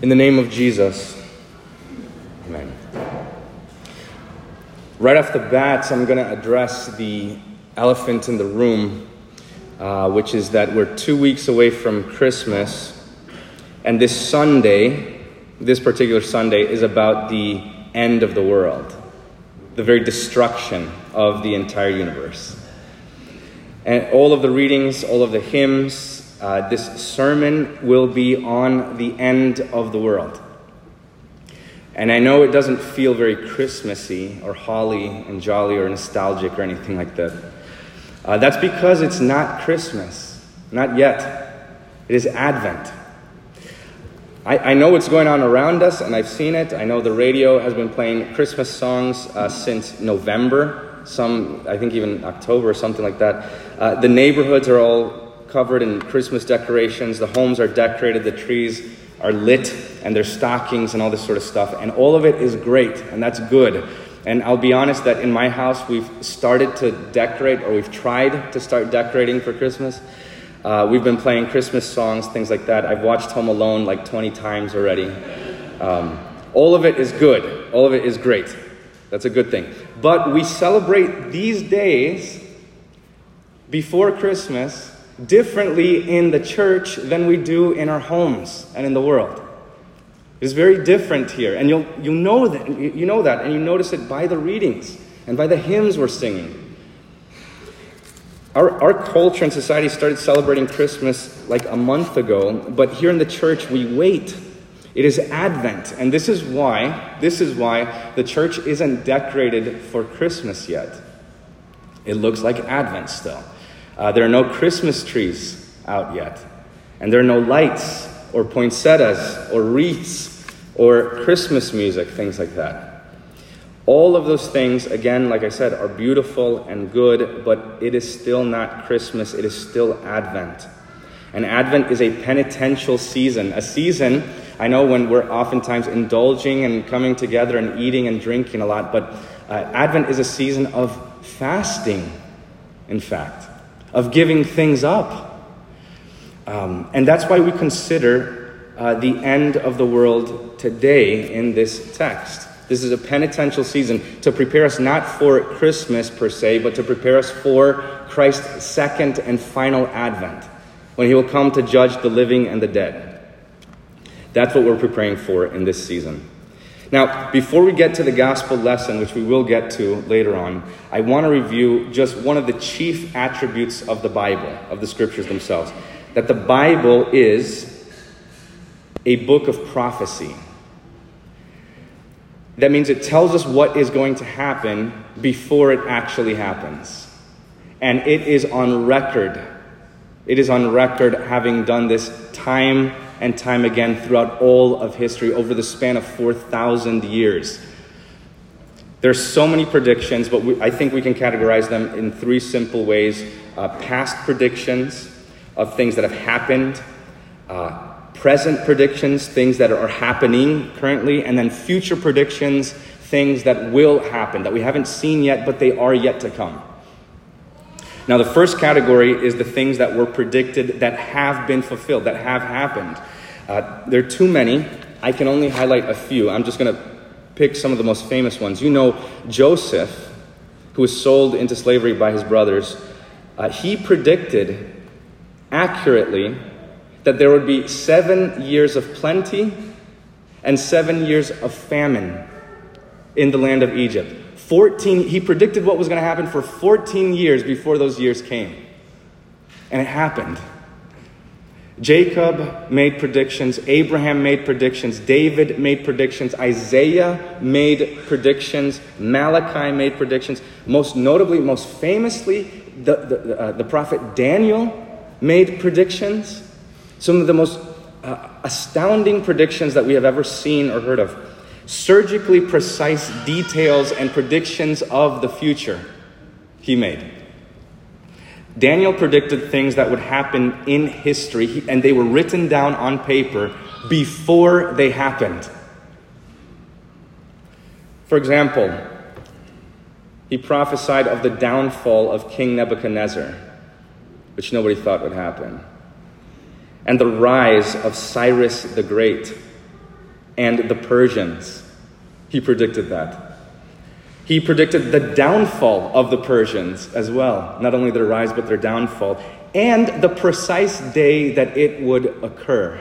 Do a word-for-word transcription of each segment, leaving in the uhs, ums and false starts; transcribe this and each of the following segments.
In the name of Jesus, amen. Right off the bat, I'm going to address the elephant in the room, uh, which is that we're two weeks away from Christmas, and this Sunday, this particular Sunday, is about the end of the world, the very destruction of the entire universe. And all of the readings, all of the hymns, Uh, this sermon will be on the end of the world. And I know it doesn't feel very Christmassy or holly and jolly or nostalgic or anything like that. Uh, that's because it's not Christmas. Not yet. It is Advent. I, I know what's going on around us, and I've seen it. I know the radio has been playing Christmas songs uh, since November. Some, I think even October or something like that. Uh, the neighborhoods are all covered in Christmas decorations. The homes are decorated, the trees are lit, and there's stockings and all this sort of stuff. And all of it is great, and that's good. And I'll be honest that in my house, we've started to decorate, or we've tried to start decorating for Christmas. Uh, we've been playing Christmas songs, things like that. I've watched Home Alone like twenty times already. Um, all of it is good. All of it is great. That's a good thing. But we celebrate these days before Christmas differently in the church than we do in our homes and in the world. It's very different here, and you'll you know that you know that, and you notice it by the readings and by the hymns we're singing. Our our culture and society started celebrating Christmas like a month ago, but here in the church we wait. It is Advent, and this is why this is why the church isn't decorated for Christmas yet. It looks like Advent still. Uh, there are no Christmas trees out yet. And there are no lights or poinsettias or wreaths or Christmas music, things like that. All of those things, again, like I said, are beautiful and good, but it is still not Christmas. It is still Advent. And Advent is a penitential season, a season, I know, when we're oftentimes indulging and coming together and eating and drinking a lot, but uh, Advent is a season of fasting, in fact. Of giving things up. Um, and that's why we consider uh, the end of the world today in this text. This is a penitential season to prepare us not for Christmas per se, but to prepare us for Christ's second and final advent, when he will come to judge the living and the dead. That's what we're preparing for in this season. Now, before we get to the gospel lesson, which we will get to later on, I want to review just one of the chief attributes of the Bible, of the scriptures themselves. That the Bible is a book of prophecy. That means it tells us what is going to happen before it actually happens. And it is on record. It is on record having done this time and time again throughout all of history over the span of four thousand years. There's so many predictions, but we, I think we can categorize them in three simple ways. Uh, past predictions of things that have happened, uh, present predictions, things that are happening currently, and then future predictions, things that will happen, that we haven't seen yet, but they are yet to come. Now, the first category is the things that were predicted that have been fulfilled, that have happened. Uh, there are too many. I can only highlight a few. I'm just going to pick some of the most famous ones. You know, Joseph, who was sold into slavery by his brothers, uh, he predicted accurately that there would be seven years of plenty and seven years of famine in the land of Egypt. fourteen, he predicted what was going to happen for fourteen years before those years came. And it happened. Jacob made predictions. Abraham made predictions. David made predictions. Isaiah made predictions. Malachi made predictions. Most notably, most famously, the, the, uh, the prophet Daniel made predictions. Some of the most uh, astounding predictions that we have ever seen or heard of. Surgically precise details and predictions of the future he made. Daniel predicted things that would happen in history, and they were written down on paper before they happened. For example, he prophesied of the downfall of King Nebuchadnezzar, which nobody thought would happen, and the rise of Cyrus the Great, and the Persians. He predicted that. He predicted the downfall of the Persians as well. Not only their rise, but their downfall. And the precise day that it would occur.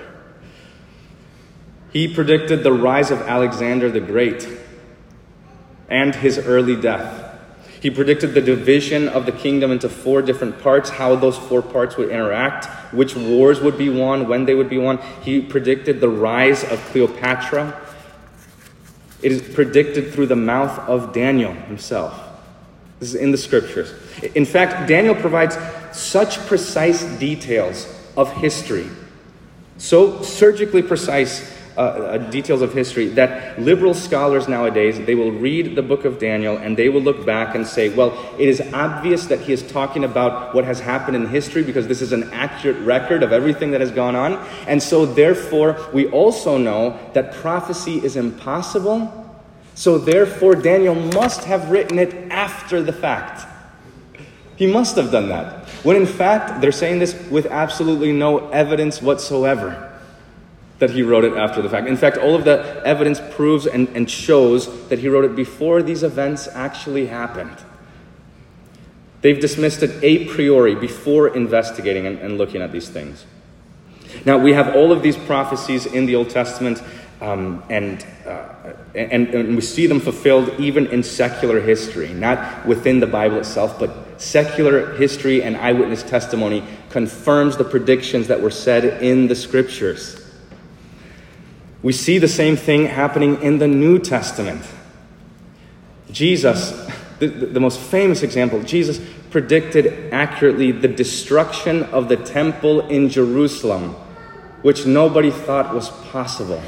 He predicted the rise of Alexander the Great and his early death. He predicted the division of the kingdom into four different parts, how those four parts would interact, which wars would be won, when they would be won. He predicted the rise of Cleopatra. It is predicted through the mouth of Daniel himself. This is in the scriptures. In fact, Daniel provides such precise details of history, so surgically precise uh, uh, details of history, that liberal scholars nowadays, they will read the book of Daniel and they will look back and say, well, it is obvious that he is talking about what has happened in history because this is an accurate record of everything that has gone on. And so therefore, we also know that prophecy is impossible. So therefore, Daniel must have written it after the fact. He must have done that. When in fact, they're saying this with absolutely no evidence whatsoever that he wrote it after the fact. In fact, all of the evidence proves and, and shows that he wrote it before these events actually happened. They've dismissed it a priori before investigating and, and looking at these things. Now, we have all of these prophecies in the Old Testament, um, and, uh, and, and we see them fulfilled even in secular history, not within the Bible itself, but secular history and eyewitness testimony confirms the predictions that were said in the scriptures. We see the same thing happening in the New Testament. Jesus, the, the most famous example, Jesus predicted accurately the destruction of the temple in Jerusalem, which nobody thought was possible.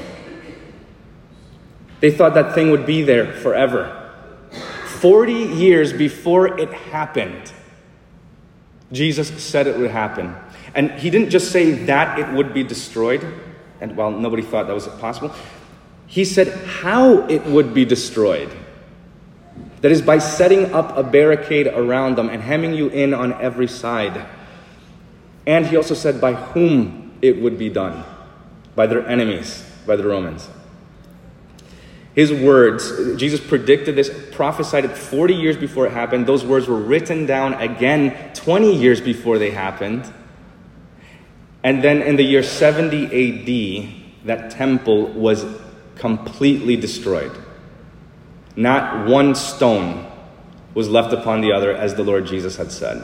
They thought that thing would be there forever. Forty years before it happened, Jesus said it would happen. And he didn't just say that it would be destroyed, and while nobody thought that was possible, he said how it would be destroyed. That is, by setting up a barricade around them and hemming you in on every side. And he also said by whom it would be done. By their enemies, by the Romans. His words, Jesus predicted this, prophesied it forty years before it happened. Those words were written down again twenty years before they happened. And then in the year seventy A D, that temple was completely destroyed. Not one stone was left upon the other, as the Lord Jesus had said.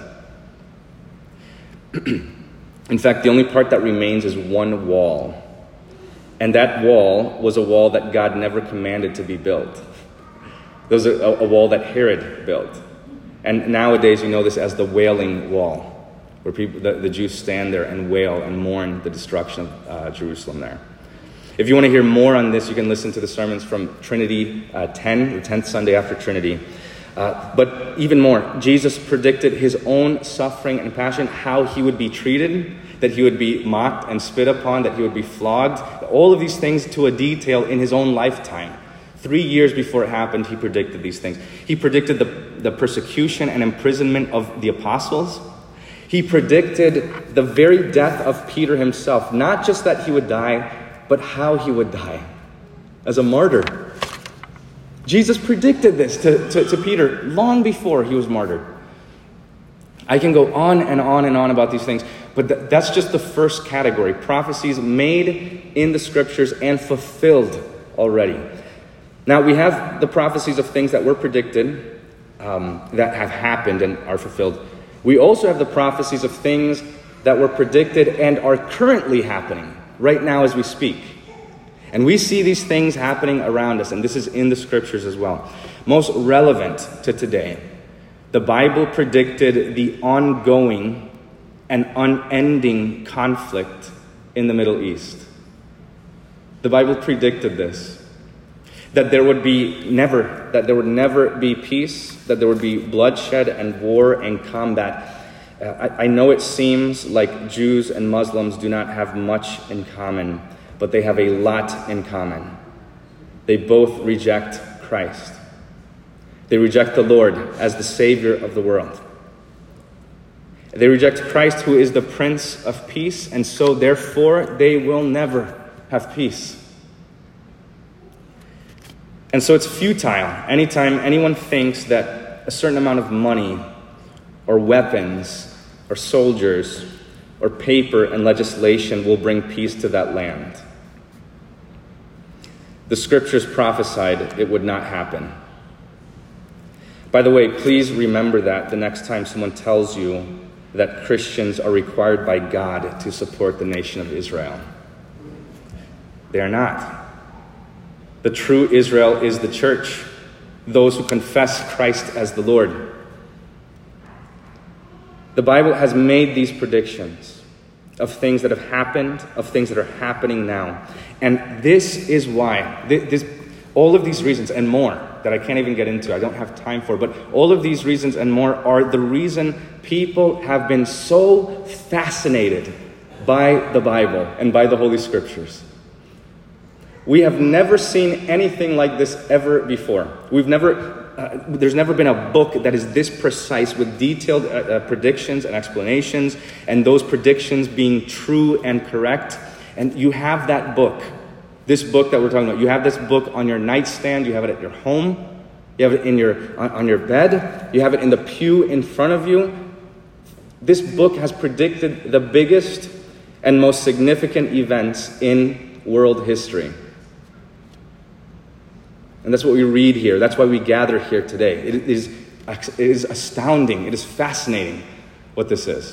In fact, the only part that remains is one wall. And that wall was a wall that God never commanded to be built. It was a, a wall that Herod built. And nowadays you know this as the Wailing Wall, where people, the, the Jews stand there and wail and mourn the destruction of uh, Jerusalem there. If you want to hear more on this, you can listen to the sermons from Trinity uh, ten, the tenth Sunday after Trinity. Uh, but even more, Jesus predicted his own suffering and passion, how he would be treated, that he would be mocked and spit upon, that he would be flogged. All of these things to a detail in his own lifetime. Three years before it happened, he predicted these things. He predicted the, the persecution and imprisonment of the apostles. He predicted the very death of Peter himself. Not just that he would die, but how he would die as a martyr. Jesus predicted this to, to, to Peter long before he was martyred. I can go on and on and on about these things, but th- that's just the first category. Prophecies made in the scriptures and fulfilled already. Now, we have the prophecies of things that were predicted, um, that have happened and are fulfilled. We also have the prophecies of things that were predicted and are currently happening right now as we speak. And we see these things happening around us, and this is in the scriptures as well. Most relevant to today, the Bible predicted the ongoing and unending conflict in the Middle East. The Bible predicted this, that there would be never, that there would never be peace, that there would be bloodshed and war and combat. Uh, I, I know it seems like Jews and Muslims do not have much in common, but they have a lot in common. They both reject Christ. They reject the Lord as the Savior of the world. They reject Christ, who is the Prince of Peace, and so therefore they will never have peace. And so it's futile anytime anyone thinks that a certain amount of money or weapons or soldiers or paper and legislation will bring peace to that land. The scriptures prophesied it would not happen. By the way, please remember that the next time someone tells you that Christians are required by God to support the nation of Israel. They are not. The true Israel is the church, those who confess Christ as the Lord. The Bible has made these predictions of things that have happened, of things that are happening now. And this is why, this, all of these reasons and more that I can't even get into, I don't have time for, but all of these reasons and more are the reason people have been so fascinated by the Bible and by the Holy Scriptures. We have never seen anything like this ever before. We've never, uh, there's never been a book that is this precise with detailed uh, uh, predictions and explanations, and those predictions being true and correct. And you have that book, this book that we're talking about. You have this book on your nightstand. You have it at your home. You have it in your on, on your bed. You have it in the pew in front of you. This book has predicted the biggest and most significant events in world history. And that's what we read here. That's why we gather here today. It is, it is astounding. It is fascinating what this is.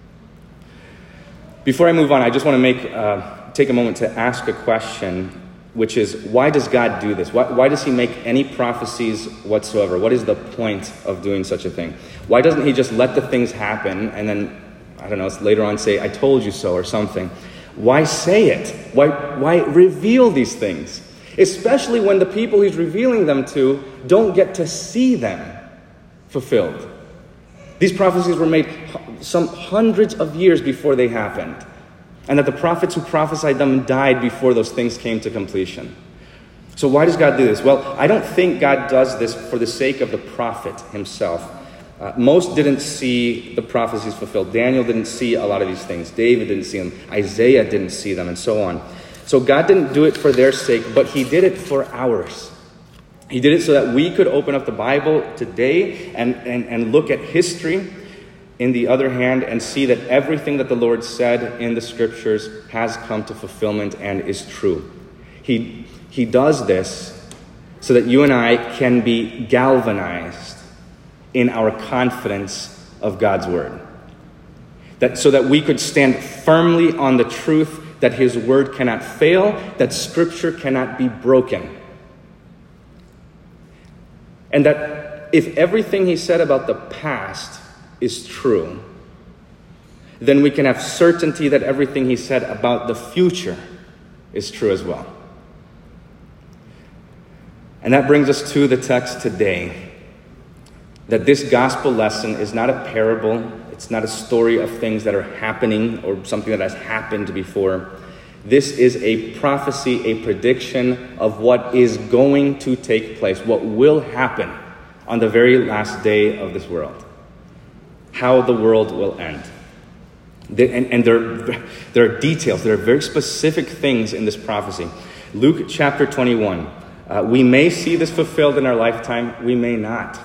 Before I move on, I just want to make uh, take a moment to ask a question, which is, why does God do this? Why, why does he make any prophecies whatsoever? What is the point of doing such a thing? Why doesn't he just let the things happen and then, I don't know, later on say, I told you so or something? Why say it? Why, why reveal these things? Especially when the people he's revealing them to don't get to see them fulfilled. These prophecies were made some hundreds of years before they happened, and that the prophets who prophesied them died before those things came to completion. So why does God do this? Well, I don't think God does this for the sake of the prophet himself. Uh, most didn't see the prophecies fulfilled. Daniel didn't see a lot of these things. David didn't see them. Isaiah didn't see them, and so on. So God didn't do it for their sake, but he did it for ours. He did it so that we could open up the Bible today and, and, and look at history, in the other hand, and see that everything that the Lord said in the scriptures has come to fulfillment and is true. He, he does this so that you and I can be galvanized in our confidence of God's word. That, so that we could stand firmly on the truth that his word cannot fail, that scripture cannot be broken. And that if everything he said about the past is true, then we can have certainty that everything he said about the future is true as well. And that brings us to the text today, that this gospel lesson is not a parable. It's not a story of things that are happening or something that has happened before. This is a prophecy, a prediction of what is going to take place, what will happen on the very last day of this world, how the world will end. And, and there, there are details, there are very specific things in this prophecy. Luke chapter twenty-one, uh, we may see this fulfilled in our lifetime, we may not.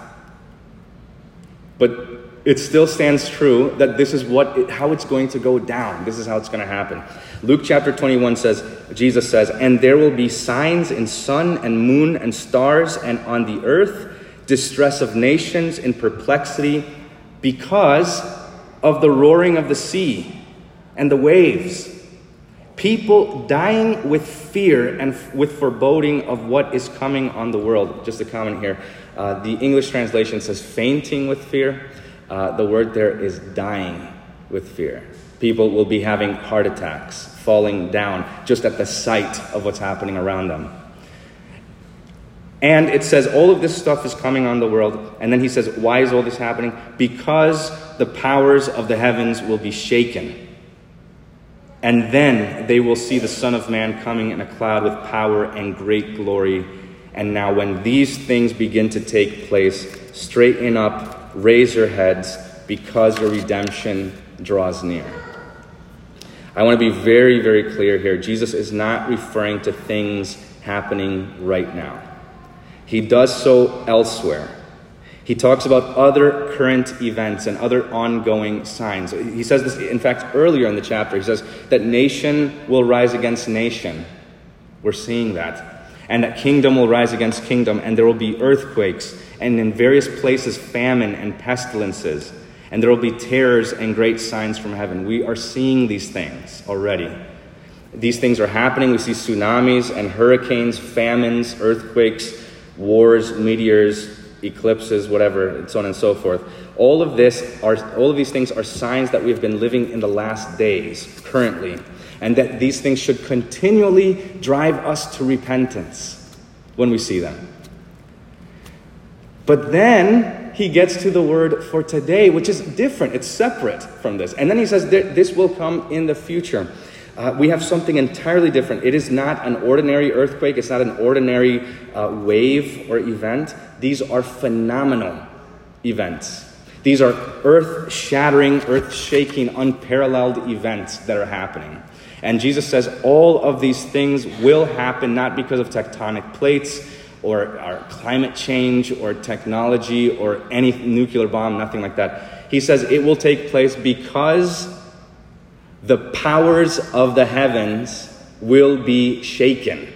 But it still stands true that this is what it, how it's going to go down. This is how it's going to happen. Luke chapter twenty-one says, Jesus says, and there will be signs in sun and moon and stars and on the earth, distress of nations in perplexity because of the roaring of the sea and the waves. People dying with fear and f- with foreboding of what is coming on the world. Just a comment here. Uh, the English translation says fainting with fear. Uh, the word there is dying with fear. People will be having heart attacks, falling down just at the sight of what's happening around them. And it says all of this stuff is coming on the world. And then he says, why is all this happening? Because the powers of the heavens will be shaken. And then they will see the Son of Man coming in a cloud with power and great glory. And now when these things begin to take place, straighten up, raise your heads, because your redemption draws near. I want to be very, very clear here. Jesus is not referring to things happening right now. He does so elsewhere. He talks about other current events and other ongoing signs. He says this, in fact, earlier in the chapter. He says that nation will rise against nation. We're seeing that. And that kingdom will rise against kingdom, and there will be earthquakes, and in various places famine and pestilences, and there will be terrors and great signs from heaven. We are seeing these things already. These things are happening. We see tsunamis and hurricanes, famines, earthquakes, wars, meteors, eclipses, whatever, and so on and so forth. All of this are, all of these things are signs that we've been living in the last days, currently, and that these things should continually drive us to repentance when we see them. But then he gets to the word for today, which is different. It's separate from this. And then he says this will come in the future. Uh, we have something entirely different. It is not an ordinary earthquake. It's not an ordinary uh, wave or event. These are phenomenal events. These are earth-shattering, earth-shaking, unparalleled events that are happening. And Jesus says all of these things will happen not because of tectonic plates or, or climate change or technology or any nuclear bomb, nothing like that. He says it will take place because the powers of the heavens will be shaken,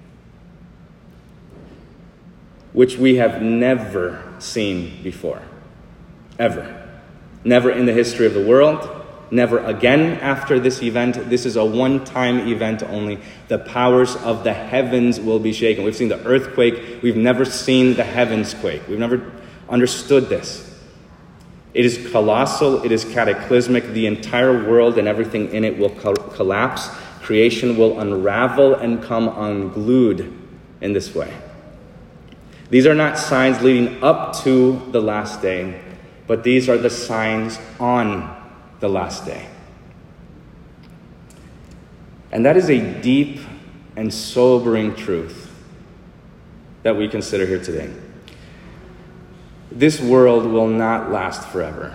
which we have never seen before. Ever. Never in the history of the world. Never again after this event. This is a one-time event only. The powers of the heavens will be shaken. We've seen the earthquake. We've never seen the heavens quake. We've never understood this. It is colossal. It is cataclysmic. The entire world and everything in it will co- collapse. Creation will unravel and come unglued in this way. These are not signs leading up to the last day, but these are the signs on the last day. And that is a deep and sobering truth that we consider here today. This world will not last forever.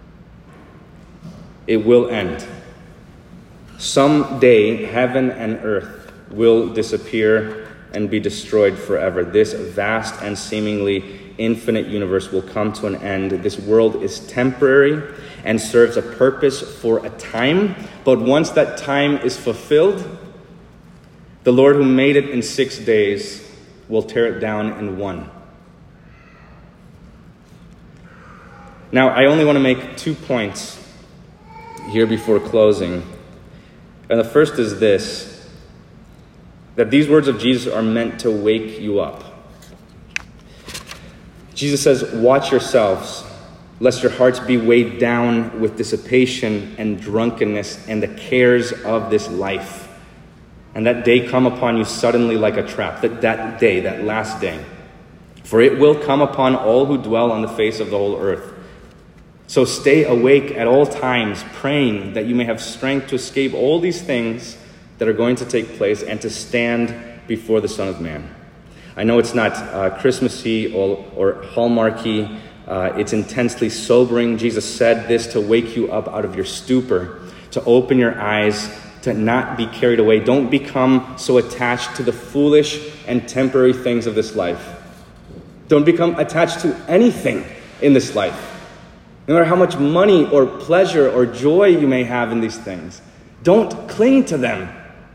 It will end. Someday, heaven and earth will disappear and be destroyed forever. This vast and seemingly infinite universe will come to an end. This world is temporary and serves a purpose for a time. But once that time is fulfilled, the Lord who made it in six days will tear it down in one. Now, I only want to make two points here before closing. And the first is this, that these words of Jesus are meant to wake you up. Jesus says, watch yourselves, lest your hearts be weighed down with dissipation and drunkenness and the cares of this life. And that day come upon you suddenly like a trap. That, that day, that last day. For it will come upon all who dwell on the face of the whole earth. So stay awake at all times, praying that you may have strength to escape all these things that are going to take place and to stand before the Son of Man. I know it's not uh, Christmassy or, or Hallmarky. Uh, it's intensely sobering. Jesus said this to wake you up out of your stupor, to open your eyes, to not be carried away. Don't become so attached to the foolish and temporary things of this life. Don't become attached to anything in this life. No matter how much money or pleasure or joy you may have in these things, don't cling to them.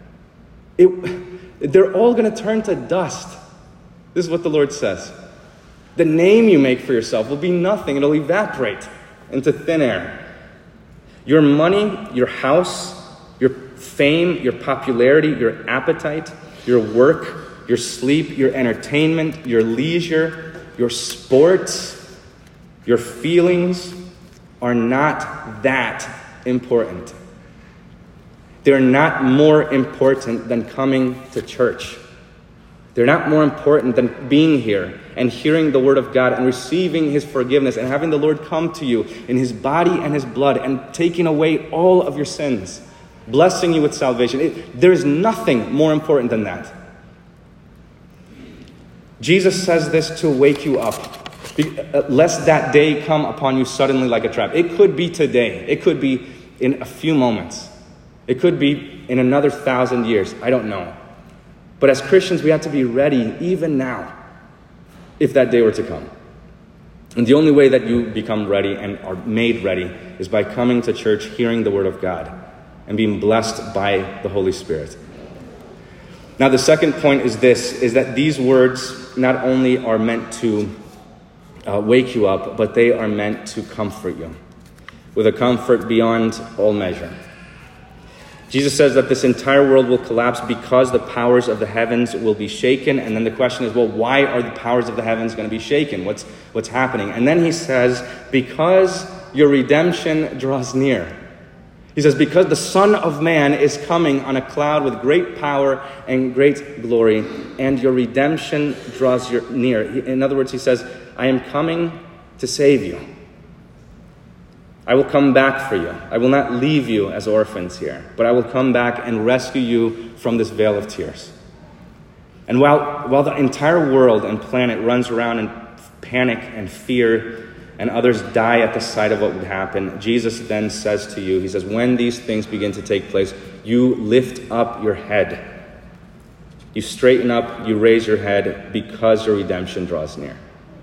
It, they're all going to turn to dust. This is what the Lord says. The name you make for yourself will be nothing. It'll evaporate into thin air. Your money, your house, your fame, your popularity, your appetite, your work, your sleep, your entertainment, your leisure, your sports, your feelings are not that important. They're not more important than coming to church. They're not more important than being here and hearing the word of God and receiving his forgiveness and having the Lord come to you in his body and his blood and taking away all of your sins, blessing you with salvation. It, there's nothing more important than that. Jesus says this to wake you up. Lest that day come upon you suddenly like a trap. It could be today. It could be in a few moments. It could be in another thousand years. I don't know. But as Christians, we have to be ready even now if that day were to come. And the only way that you become ready and are made ready is by coming to church, hearing the word of God, and being blessed by the Holy Spirit. Now, the second point is this, is that these words not only are meant to uh, wake you up, but they are meant to comfort you with a comfort beyond all measure. Jesus says that this entire world will collapse because the powers of the heavens will be shaken. And then the question is, well, why are the powers of the heavens going to be shaken? What's, what's happening? And then he says, because your redemption draws near. He says, because the Son of Man is coming on a cloud with great power and great glory, and your redemption draws your, near. In other words, he says, I am coming to save you. I will come back for you. I will not leave you as orphans here, but I will come back and rescue you from this vale of tears. And while, while the entire world and planet runs around in panic and fear, and others die at the sight of what would happen, Jesus then says to you, he says, when these things begin to take place, you lift up your head. You straighten up, you raise your head, because your redemption draws near.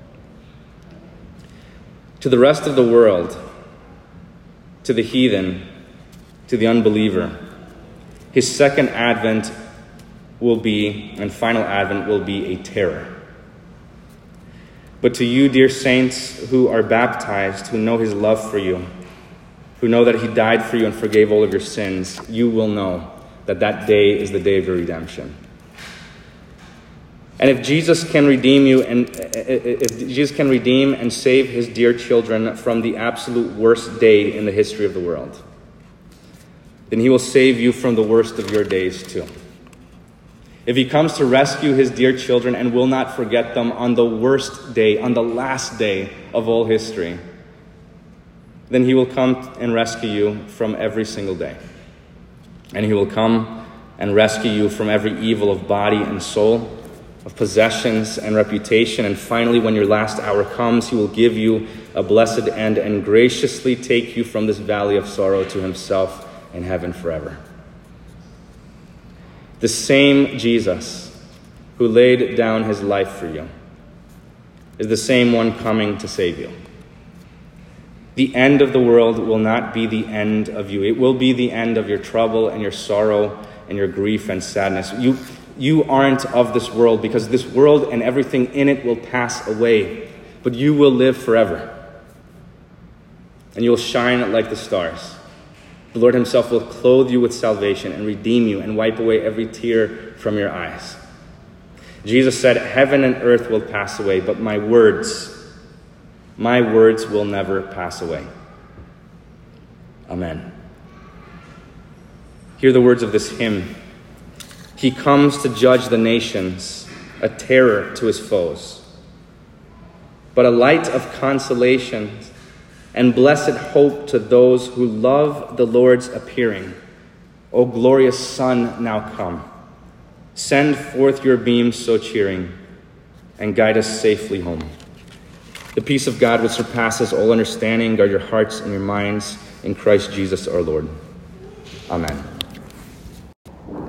To the rest of the world, to the heathen, to the unbeliever, his second advent will be, and final advent will be, a terror. But to you, dear saints who are baptized, who know his love for you, who know that he died for you and forgave all of your sins, you will know that that day is the day of your redemption. And if Jesus can redeem you, and if Jesus can redeem and save his dear children from the absolute worst day in the history of the world, then he will save you from the worst of your days too. If he comes to rescue his dear children and will not forget them on the worst day, on the last day of all history, then he will come and rescue you from every single day. And he will come and rescue you from every evil of body and soul, of possessions and reputation. And finally, when your last hour comes, he will give you a blessed end and graciously take you from this valley of sorrow to himself in heaven forever. The same Jesus who laid down his life for you is the same one coming to save you. The end of the world will not be the end of you. It will be the end of your trouble and your sorrow and your grief and sadness. You, you aren't of this world, because this world and everything in it will pass away, but you will live forever. And you will shine like the stars. The Lord himself will clothe you with salvation and redeem you and wipe away every tear from your eyes. Jesus said, heaven and earth will pass away, but my words, my words will never pass away. Amen. Hear the words of this hymn. He comes to judge the nations, a terror to his foes, but a light of consolation and blessed hope to those who love the Lord's appearing. O glorious Sun, now come. Send forth your beams so cheering, and guide us safely home. The peace of God which surpasses all understanding, guard your hearts and your minds in Christ Jesus our Lord. Amen.